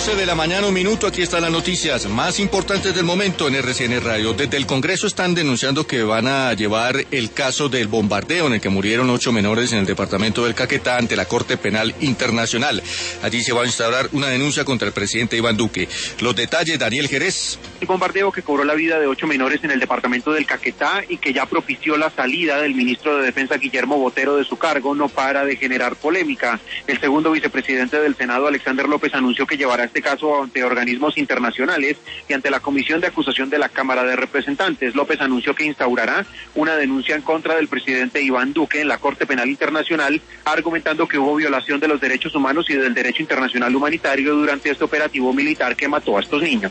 12 de la mañana, 1 minuto, aquí están las noticias más importantes del momento en RCN Radio. Desde el Congreso están denunciando que van a llevar el caso del bombardeo en el que murieron 8 menores en el departamento del Caquetá ante la Corte Penal Internacional. Allí se va a instaurar una denuncia contra el presidente Iván Duque. Los detalles, Daniel Jerez. El bombardeo que cobró la vida de 8 menores en el departamento del Caquetá y que ya propició la salida del ministro de Defensa Guillermo Botero de su cargo no para de generar polémica. El segundo vicepresidente del Senado, Alexander López, anunció que llevará este caso ante organismos internacionales y ante la Comisión de Acusación de la Cámara de Representantes. López anunció que instaurará una denuncia en contra del presidente Iván Duque en la Corte Penal Internacional, argumentando que hubo violación de los derechos humanos y del derecho internacional humanitario durante este operativo militar que mató a estos niños.